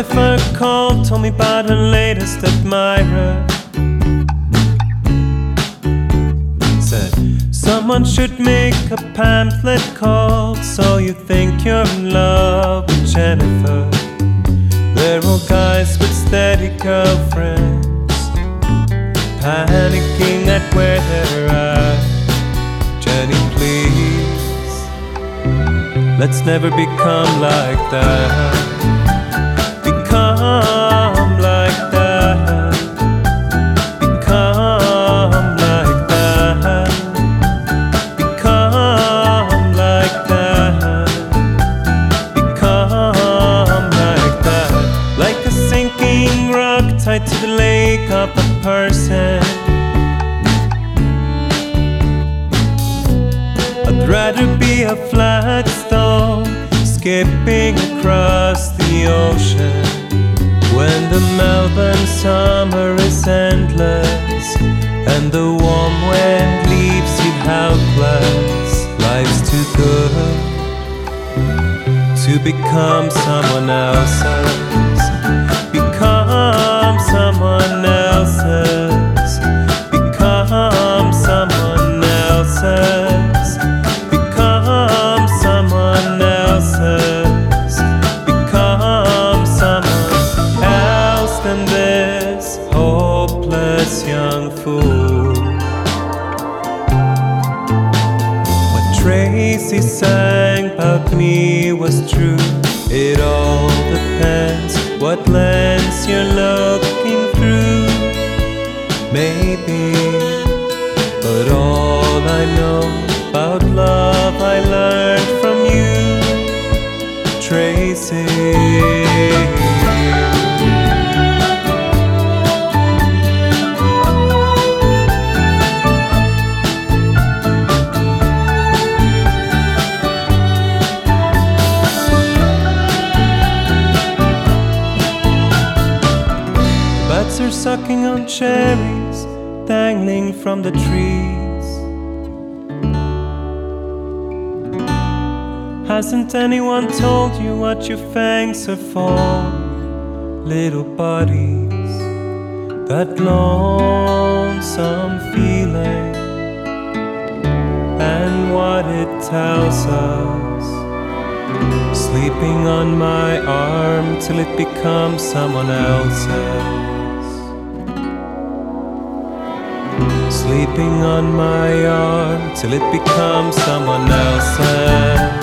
Jennifer called, told me about her latest admirer. Said someone should make a pamphlet called So You Think You're in Love with Jennifer. They're all guys with steady girlfriends, panicking at where they're at. Jenny, please, let's never become like that. Become like that. Become like that. Become like that. Become like that. Like a sinking rock tied to the lake of a person. I'd rather be a flat stone skipping across the ocean. When the Melbourne summer is endless and the warm wind leaves you helpless, life's too good to become someone else's. Become someone else's. Become someone else's. Become someone else's. Become someone else than this hopeless young fool. What Tracy sang about me was true. It all depends what lens you're looking through. Maybe, but all I know about love I learned from you, Tracy. Bats are sucking on cherries dangling from the trees. Hasn't anyone told you what your fangs are for, little buddies? That lonesome feeling and what it tells us. Sleeping on my arm till it becomes someone else's. Sleeping on my arm till it becomes someone else's.